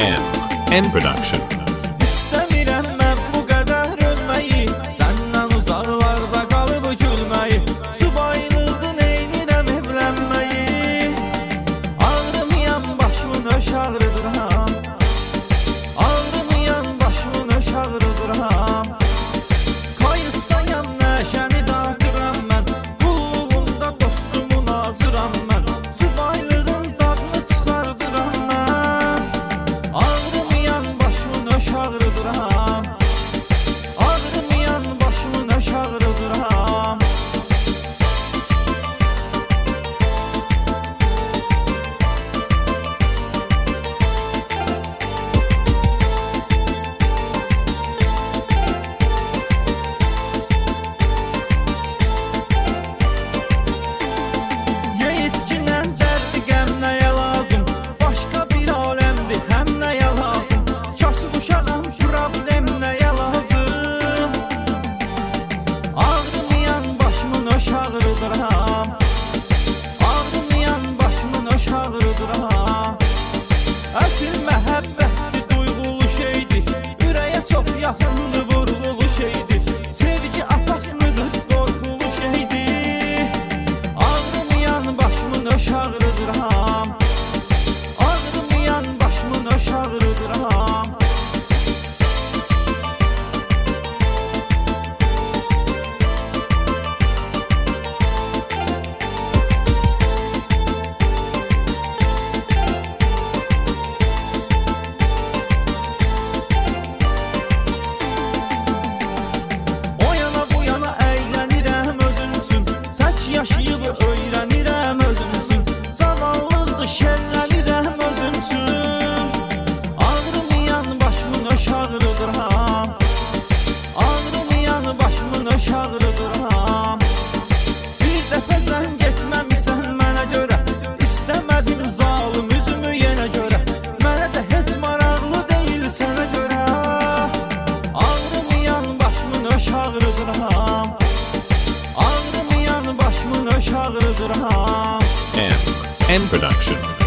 M Production. İstəmirəm mən bu qədər ölməyi, səndən uzaqlarda qalıb gülməyi. Subaylığın eynirəm evlənməyi. Ağrımayan başımın öş ağrıdıram, ağrımayan başımın öş ağrıdıram. Kayıqdayam nəşəni dartıram mən, qulluğunda dostumun hazıram mən. Subaylığın dadını çıxardıram mən. Ağrımayan başımın öş ağrıdıram, ağrımayan başımın öş ağrıdıram. Ağrımayan başımın öş ağrıdıram. Əsl məhəbbətli duyğulu şeydir, ürəyə çox yaxınlı vurğulu şeydir. Sevgi atasınıdır, qorxulu şeydir. Ağrımayan başımın öş ağrıdıram, ağrımayan başımın öş ağrıdıram. Yaşayıb öyrənirəm özüm üçün, zavallıdır şərlənirəm özüm üçün. Ağrımayan başımın öş ağrıdıram, ağrımayan başımın öş ağrıdıram. Bir dəfə zəng etməmisən mənə görə, istəmədim zalım üzümü yenə görə. Mənə də heç maraqlı deyil sənə görə. Ağrımayan başımın öş ağrıdıram, ağrımayan başımın öş ağrıdıram. M Production.